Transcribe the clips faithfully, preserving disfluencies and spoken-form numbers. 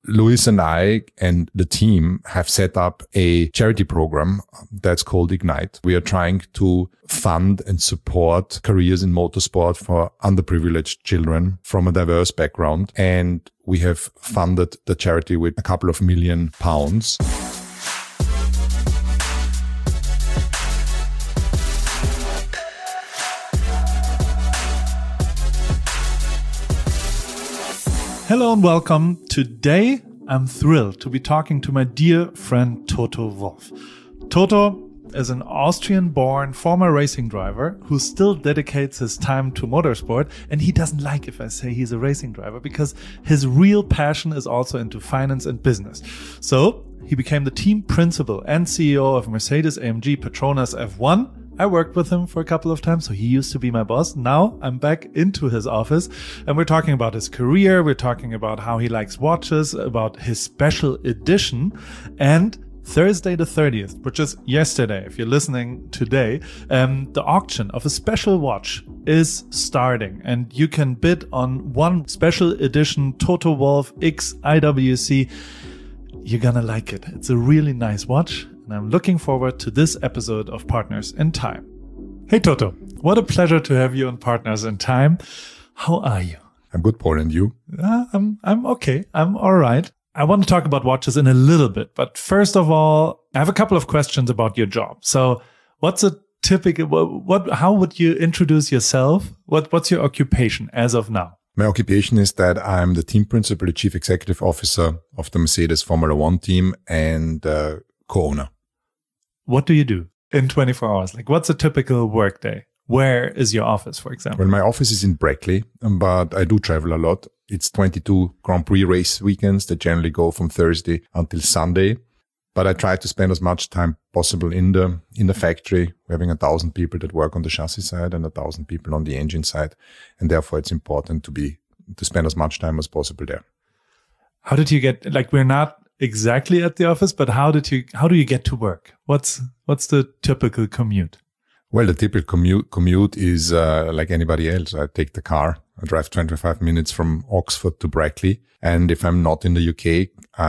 Luis and I and the team have set up a charity program that's called Ignite. We are trying to fund and support careers in motorsport for underprivileged children from a diverse background. And we have funded the charity with a couple of million pounds. Hello and welcome. Today, I'm thrilled to be talking to my dear friend Toto Wolff. Toto is an Austrian-born former racing driver who still dedicates his time to motorsport, and he doesn't like if I say he's a racing driver because his real passion is also into finance and business. So he became the team principal and C E O of Mercedes-A M G Petronas F one. I worked with him for a couple of times, so he used to be my boss. Now I'm back into his office and we're talking about his career. We're talking about how he likes watches, about his special edition, and Thursday the thirtieth, which is yesterday, if you're listening today, um, the auction of a special watch is starting and you can bid on one special edition Toto Wolff X I W C. You're gonna like it. It's a really nice watch. And I'm looking forward to this episode of Partners in Time. Hey Toto, what a pleasure to have you on Partners in Time. How are you? I'm good, Paul, and you? Uh, I'm I'm okay. I'm all right. I want to talk about watches in a little bit, but first of all, I have a couple of questions about your job. So, what's a typical what, what how would you introduce yourself? What what's your occupation as of now? My occupation is that I'm the team principal, the chief executive officer of the Mercedes Formula One team, and uh, co-owner. What do you do in twenty-four hours? Like, what's a typical work day? Where is your office, for example? Well, my office is in Brackley, but I do travel a lot. It's twenty-two Grand Prix race weekends that generally go from Thursday until Sunday. But I try to spend as much time possible in the in the factory. We're having a thousand people that work on the chassis side and a thousand people on the engine side. And therefore, it's important to be to spend as much time as possible there. How did you get, like, we're not exactly at the office, but how did you, how do you get to work? What's, what's the typical commute? Well, the typical commute, commute is, uh, like anybody else. I take the car. I drive twenty-five minutes from Oxford to Brackley. And if I'm not in the U K,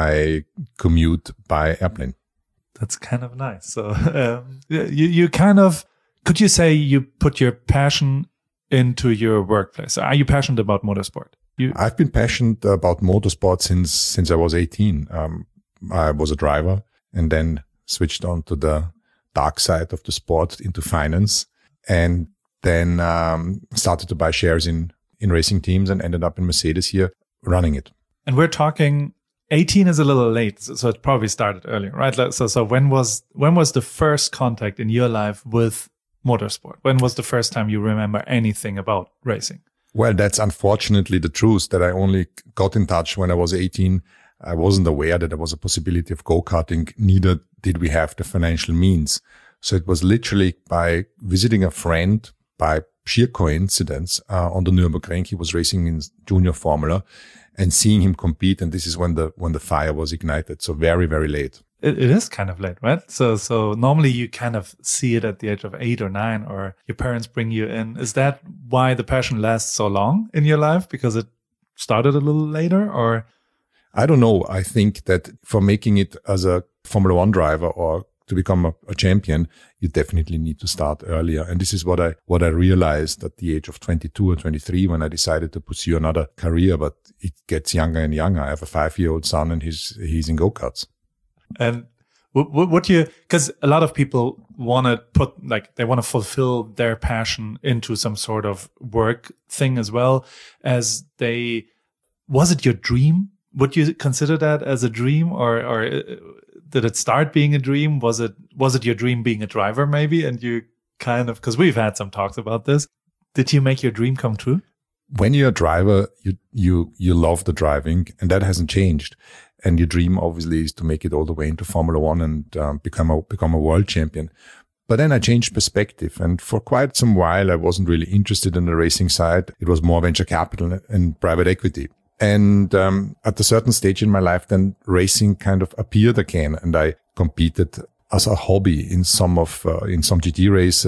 I commute by airplane. That's kind of nice. So, um, you, you kind of, could you say you put your passion into your workplace? Are you passionate about motorsport? You... I've been passionate about motorsport since, since I was eighteen. Um, I was a driver and then switched on to the dark side of the sport into finance, and then, um, started to buy shares in, in racing teams and ended up in Mercedes here running it. And we're talking eighteen is a little late. So it probably started earlier, right? So, so when was, when was the first contact in your life with motorsport? When was the first time you remember anything about racing? Well, that's unfortunately the truth, that I only got in touch when I was eighteen. I wasn't aware that there was a possibility of go-karting. Neither did we have the financial means. So it was literally by visiting a friend, by sheer coincidence, uh, on the Nürburgring. He was racing in junior formula, and seeing him compete. And this is when the, when the fire was ignited. So very, very late. It, it is kind of late, right? So, so normally you kind of see it at the age of eight or nine, or your parents bring you in. Is that why the passion lasts so long in your life? Because it started a little later, or? I don't know. I think that for making it as a Formula One driver or to become a, a champion, you definitely need to start earlier. And this is what I, what I realized at the age of twenty-two or twenty-three when I decided to pursue another career, but it gets younger and younger. I have a five-year-old son and he's, he's in go-karts. And what, what do you, because a lot of people want to put, like, they want to fulfill their passion into some sort of work thing as well as they, was it your dream? Would you consider that as a dream, or, or did it start being a dream? Was it, was it your dream being a driver maybe? And you kind of, because we've had some talks about this. Did you make your dream come true? When you're a driver, you, you, you love the driving, and that hasn't changed. And your dream obviously is to make it all the way into Formula One and um, become a, become a world champion. But then I changed perspective, and for quite some while, I wasn't really interested in the racing side. It was more venture capital and private equity. And um, at a certain stage in my life, then racing kind of appeared again, and I competed as a hobby in some of uh, in some G T races.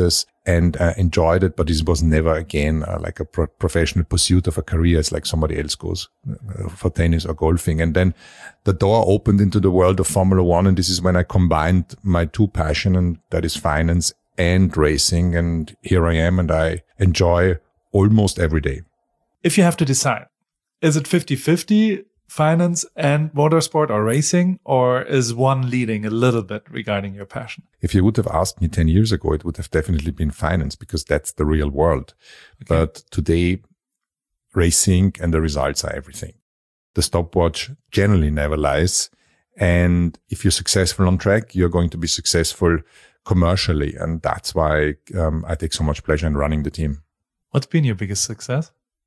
and uh, enjoyed it, but it was never again uh, like a pro- professional pursuit of a career. It's like somebody else goes uh, for tennis or golfing. And then the door opened into the world of Formula One. And this is when I combined my two passion, and that is finance and racing. And here I am, and I enjoy almost every day. If you have to decide, is it fifty-fifty finance and motorsport or racing, or is one leading a little bit regarding your passion? If you would have asked me ten years ago, it would have definitely been finance, because that's the real world. Okay. But today, racing and the results are everything. The stopwatch generally never lies. And if you're successful on track, you're going to be successful commercially. And that's why um, I take so much pleasure in running the team. What's been your biggest success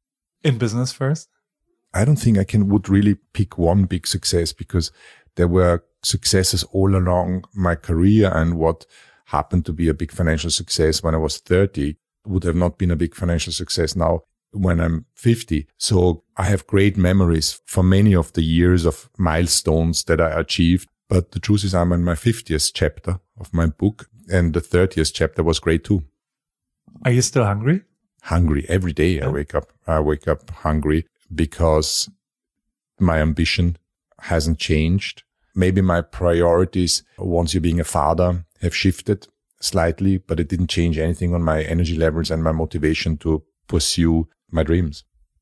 in business first? I don't think I can would really pick one big success, because there were successes all along my career, and what happened to be a big financial success when I was thirty would have not been a big financial success now when I'm fifty. So I have great memories for many of the years of milestones that I achieved. But the truth is, I'm in my fiftieth chapter of my book, and the thirtieth chapter was great too. Are you still hungry? Hungry every day. I wake up, I wake up hungry, because my ambition hasn't changed. Maybe my priorities, once you're being a father, have shifted slightly, but it didn't change anything on my energy levels and my motivation to pursue my dreams.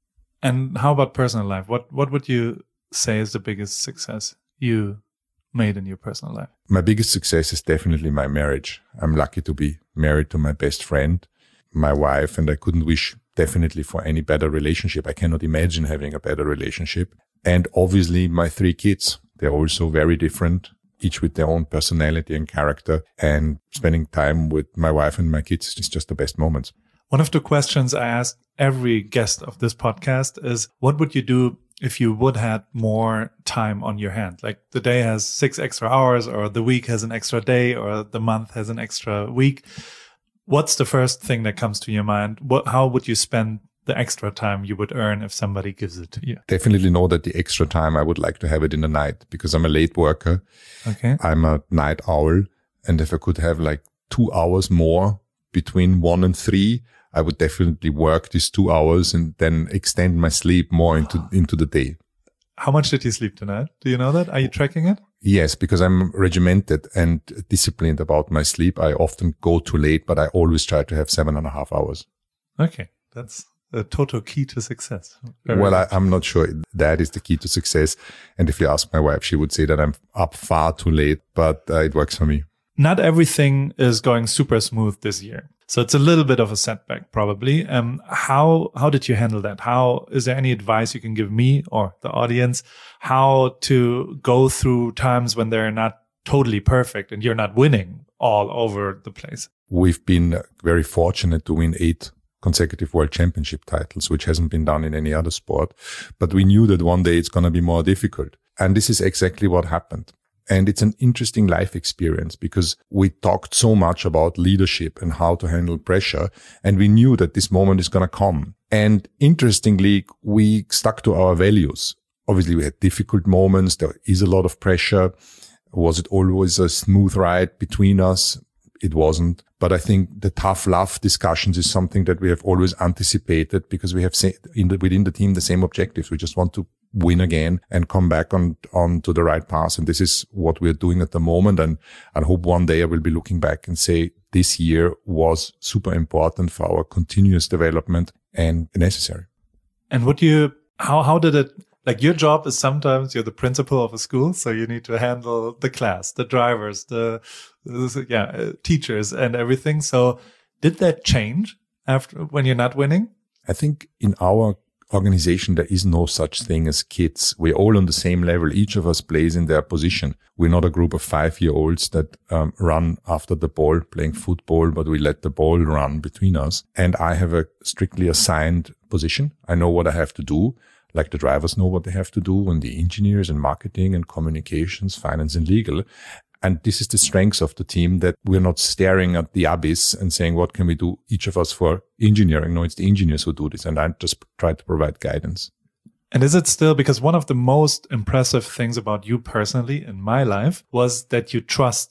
And how about personal life? What what would you say is the biggest success you made in your personal life? My biggest success is definitely my marriage. I'm lucky to be married to my best friend, my wife, and I couldn't wish definitely for any better relationship. I cannot imagine having a better relationship. And obviously my three kids, they're also very different, each with their own personality and character. And spending time with my wife and my kids is just the best moments. One of the questions I ask every guest of this podcast is, what would you do if you would have more time on your hand? Like the day has six extra hours, or the week has an extra day, or the month has an extra week. What's the first thing that comes to your mind? What, how would you spend the extra time you would earn if somebody gives it to you? Definitely know that the extra time, I would like to have it in the night, because I'm a late worker. Okay. I'm a night owl. And if I could have like two hours more between one and three, I would definitely work these two hours and then extend my sleep more into, into the day. How much did you sleep tonight? Do you know that? Are you tracking it? Yes, because I'm regimented and disciplined about my sleep. I often go too late, but I always try to have seven and a half hours. Okay. That's a total key to success. Very well, I, I'm not sure that is the key to success. And if you ask my wife, she would say that I'm up far too late, but uh, it works for me. Not everything is going super smooth this year. So it's a little bit of a setback, probably. Um, how how did you handle that? How is there any advice you can give me or the audience how to go through times when they're not totally perfect and you're not winning all over the place? We've been very fortunate to win eight consecutive world championship titles, which hasn't been done in any other sport. But we knew that one day it's going to be more difficult. And this is exactly what happened. And it's an interesting life experience, because we talked so much about leadership and how to handle pressure. And we knew that this moment is going to come. And interestingly, we stuck to our values. Obviously, we had difficult moments. There is a lot of pressure. Was it always a smooth ride between us? It wasn't. But I think the tough love discussions is something that we have always anticipated, because we have in the, within the team the same objectives. We just want to win again and come back on, on to the right path. And this is what we're doing at the moment. And I hope one day I will be looking back and say this year was super important for our continuous development and necessary. And what you, how, how did it, like your job is sometimes you're the principal of a school. So you need to handle the class, the drivers, the, the yeah, uh, teachers and everything. So did that change after when you're not winning? I think in our organization, there is no such thing as kids. We're all on the same level. Each of us plays in their position. We're not a group of five-year-olds that um, run after the ball playing football, but we let the ball run between us. And I have a strictly assigned position. I know what I have to do, like the drivers know what they have to do, and the engineers and marketing and communications, finance and legal. And this is the strength of the team, that we're not staring at the abyss and saying, what can we do, each of us, for engineering? No, it's the engineers who do this. And I just try to provide guidance. And is it still, because one of the most impressive things about you personally in my life was that you trust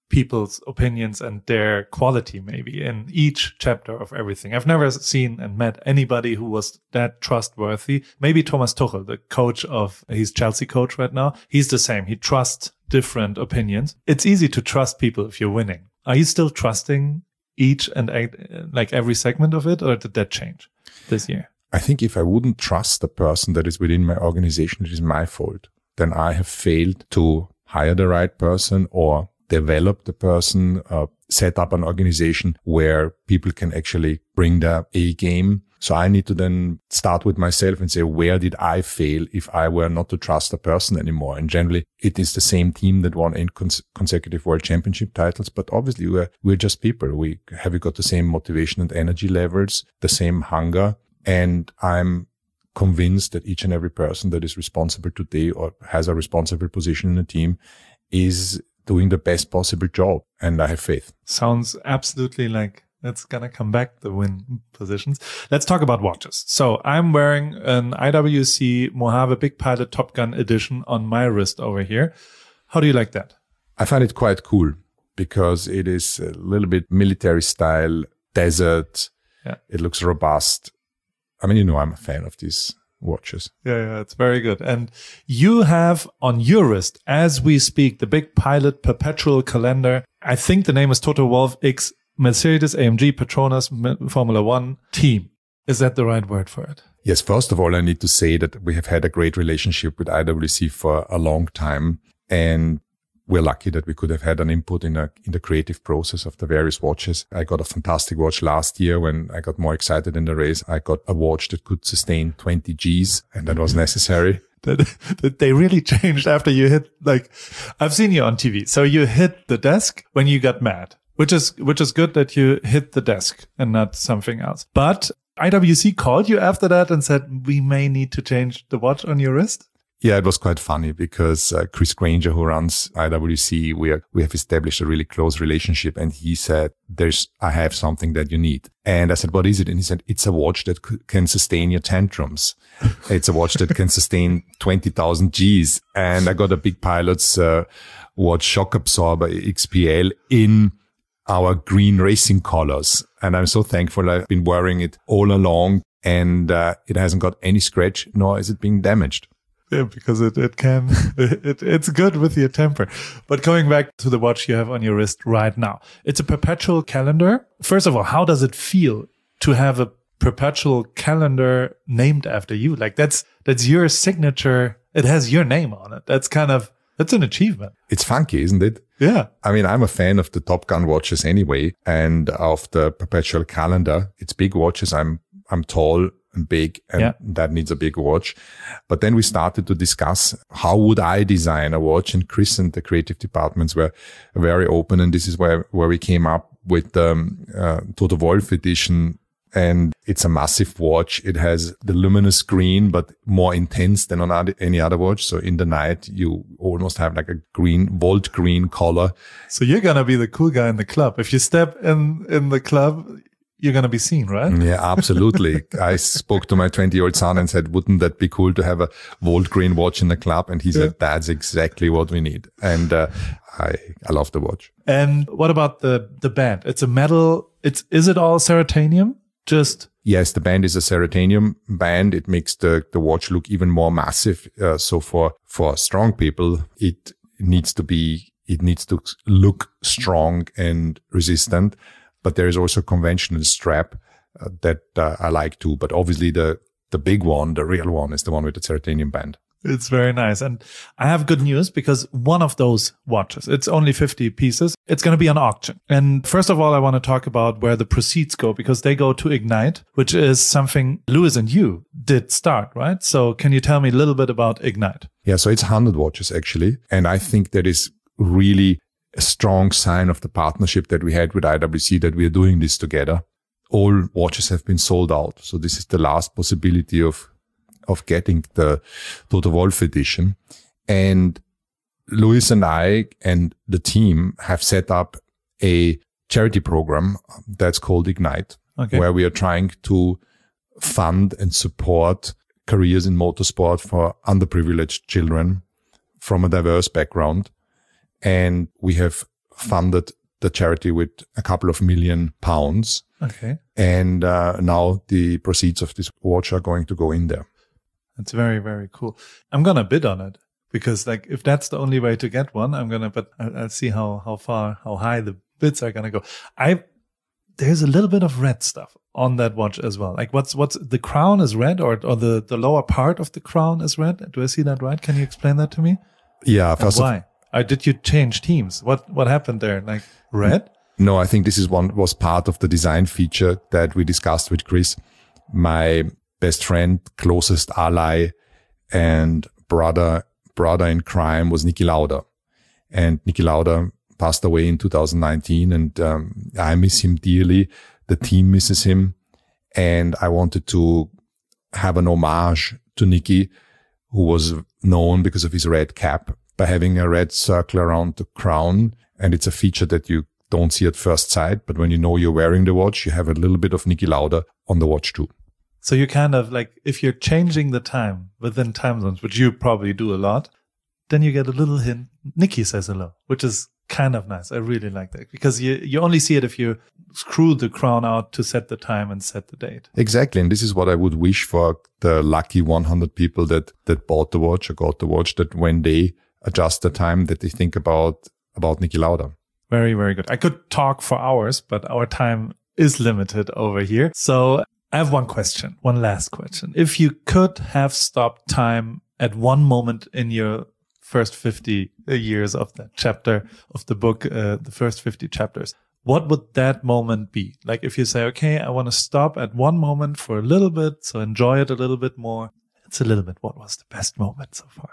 people's opinions and their quality maybe in each chapter of everything. I've never seen and met anybody who was that trustworthy. Maybe Thomas Tuchel, the coach of, he's Chelsea coach right now. He's the same. He trusts different opinions. It's easy to trust people if you're winning. Are you still trusting each and like every segment of it, or did that change this year? I think if I wouldn't trust the person that is within my organization, it is my fault. Then I have failed to hire the right person or develop the person, uh, set up an organization where people can actually bring their A game. So I need to then start with myself and say, where did I fail if I were not to trust a person anymore? And generally, it is the same team that won eight cons- consecutive world championship titles. But obviously, we're, we're just people. We have we got the same motivation and energy levels, the same hunger. And I'm convinced that each and every person that is responsible today or has a responsible position in the team is doing the best possible job. And I have faith. Sounds absolutely like it's going to come back, the win positions. Let's talk about watches. So I'm wearing an I W C Mojave Big Pilot Top Gun edition on my wrist over here. How do you like that? I find it quite cool because it is a little bit military style, desert. Yeah. It looks robust. I mean, you know, I'm a fan of these watches. Yeah, yeah, it's very good. And you have on your wrist, as we speak, the Big Pilot Perpetual Calendar. I think the name is Toto Wolff X Mercedes A M G Petronas Formula One team. Is that the right word for it? Yes. First of all, I need to say that we have had a great relationship with I W C for a long time. And we're lucky that we could have had an input in a, in the creative process of the various watches. I got a fantastic watch last year when I got more excited in the race. I got a watch that could sustain twenty G's, and that was necessary. That, that they really changed after you hit, like, I've seen you on T V. So you hit the desk when you got mad, which is, which is good that you hit the desk and not something else. But I W C called you after that and said, we may need to change the watch on your wrist. Yeah, it was quite funny because uh, Chris Granger, who runs I W C, we are, we have established a really close relationship. And he said, there's, I have something that you need. And I said, what is it? And he said, it's a watch that c- can sustain your tantrums. It's a watch that can sustain twenty thousand G's. And I got a Big Pilot's uh, watch shock absorber X P L in our green racing colors. And I'm so thankful. I've been wearing it all along and uh, it hasn't got any scratch, nor is it being damaged. Yeah, because it, it can, it, it's good with your temper. But going back to the watch you have on your wrist right now, it's a perpetual calendar. First of all, how does it feel to have a perpetual calendar named after you? Like that's, that's your signature. It has your name on it. That's kind of, that's an achievement. It's funky, isn't it? Yeah. I mean, I'm a fan of the Top Gun watches anyway, and of the perpetual calendar. It's big watches. I'm, I'm tall and big, and yeah. that needs a big watch. But then we started to discuss how would I design a watch, and Chris and the creative departments were very open. And this is where, where we came up with the um, uh, Toto Wolff edition. And it's a massive watch. It has the luminous green, but more intense than on any other watch. So in the night, you almost have like a green, volt green color. So you're going to be the cool guy in the club. If you step in, in the club, you're going to be seen, right? Yeah, absolutely. I spoke to my twenty-year-old son and said, wouldn't that be cool to have a volt green watch in the club? And he said, yeah. That's exactly what we need. And uh, I I love the watch. And what about the the band? It's a metal. It's Is it all Ceratanium? Just Yes, the band is a Ceratanium band. It makes the, the watch look even more massive. Uh, so for, for strong people, it needs to be, it needs to look strong and resistant. But there is also a conventional strap uh, that uh, I like too. But obviously the, the big one, the real one, is the one with the Ceratanium band. It's very nice. And I have good news because one of those watches, it's only fifty pieces. It's going to be on auction. And first of all, I want to talk about where the proceeds go, because they go to Ignite, which is something Lewis and you did start, right? So can you tell me a little bit about Ignite? Yeah, so it's one hundred watches actually. And I think that is really a strong sign of the partnership that we had with I W C, that we are doing this together. All watches have been sold out. So this is the last possibility of of getting the Toto Wolff edition. And Louis and I and the team have set up a charity program that's called Ignite, okay. where we are trying to fund and support careers in motorsport for underprivileged children from a diverse background. And we have funded the charity with a couple of million pounds. Okay. And uh, now the proceeds of this watch are going to go in there. That's very, very cool. I'm going to bid on it because like if that's the only way to get one, I'm going to, but I'll, I'll see how, how far, how high the bids are going to go. I, there's a little bit of red stuff on that watch as well. Like what's, what's the crown is red or, or the, the lower part of the crown is red. Do I see that right? Can you explain that to me? Yeah. First and why? Of, uh, did you change teams? What, what happened there? Like red? No, I think this is one was part of the design feature that we discussed with Chris, my best friend, closest ally and brother, brother in crime was Niki Lauda. And Niki Lauda passed away in two thousand nineteen and um, I miss him dearly. The team misses him. And I wanted to have an homage to Niki, who was known because of his red cap by having a red circle around the crown. And it's a feature that you don't see at first sight, but when you know you're wearing the watch, you have a little bit of Niki Lauda on the watch too. So you kind of like, if you're changing the time within time zones, which you probably do a lot, then you get a little hint. Niki says hello, which is kind of nice. I really like that because you, you only see it if you screw the crown out to set the time and set the date. Exactly. And this is what I would wish for the lucky one hundred people that, that bought the watch or got the watch, that when they adjust the time, that they think about, about Niki Lauda. Very, very good. I could talk for hours, but our time is limited over here. So I have one question, one last question. If you could have stopped time at one moment in your first fifty years of that chapter of the book, uh, the first fifty chapters, what would that moment be? Like if you say, okay, I want to stop at one moment for a little bit, so enjoy it a little bit more. It's a little bit. What was the best moment so far?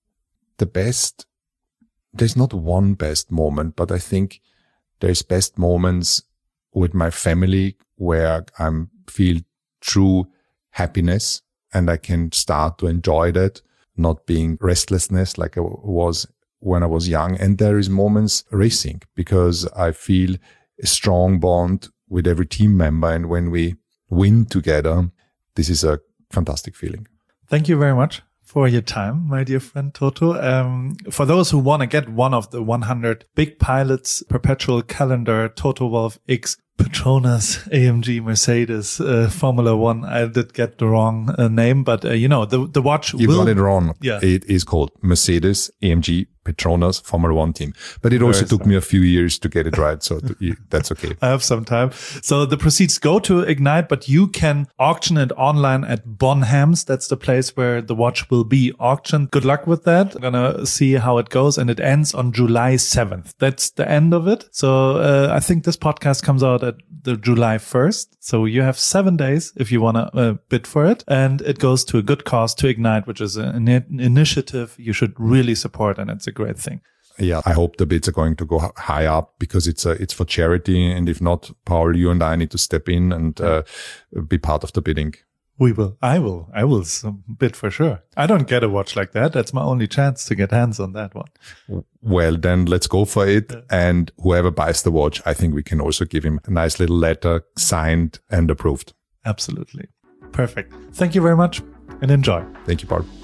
The best, there's not one best moment, but I think there's best moments with my family where I feel true happiness and I can start to enjoy that, not being restlessness like I was when I was young. And there is moments racing because I feel a strong bond with every team member. And when we win together, this is a fantastic feeling. Thank you very much for your time, my dear friend Toto. Um, for those who want to get one of the one hundred Big Pilots Perpetual Calendar Toto Wolff X Petronas A M G Mercedes uh, Formula One. I did get the wrong uh, name, but uh, you know, the, the watch You will... got it wrong. Yeah. It is called Mercedes A M G Petronas Formula One team. But it also Very took sorry. me a few years to get it right. So th- that's okay. I have some time. So the proceeds go to Ignite, but you can auction it online at Bonhams. That's the place where the watch will be auctioned. Good luck with that. I'm going to see how it goes. And it ends on July seventh. That's the end of it. So uh, I think this podcast comes out at the July first. So you have seven days if you want to uh, bid for it. And it goes to a good cause, to Ignite, which is an, an initiative you should really support. And it's a great thing. Yeah, I hope the bids are going to go h- high up because it's a, it's for charity. And if not, Paul, you and I need to step in and uh, be part of the bidding. We will. I will. I will bid for sure. I don't get a watch like that. That's my only chance to get hands on that one. Well, then let's go for it. Yeah. And whoever buys the watch, I think we can also give him a nice little letter signed and approved. Absolutely. Perfect. Thank you very much and enjoy. Thank you, Paul.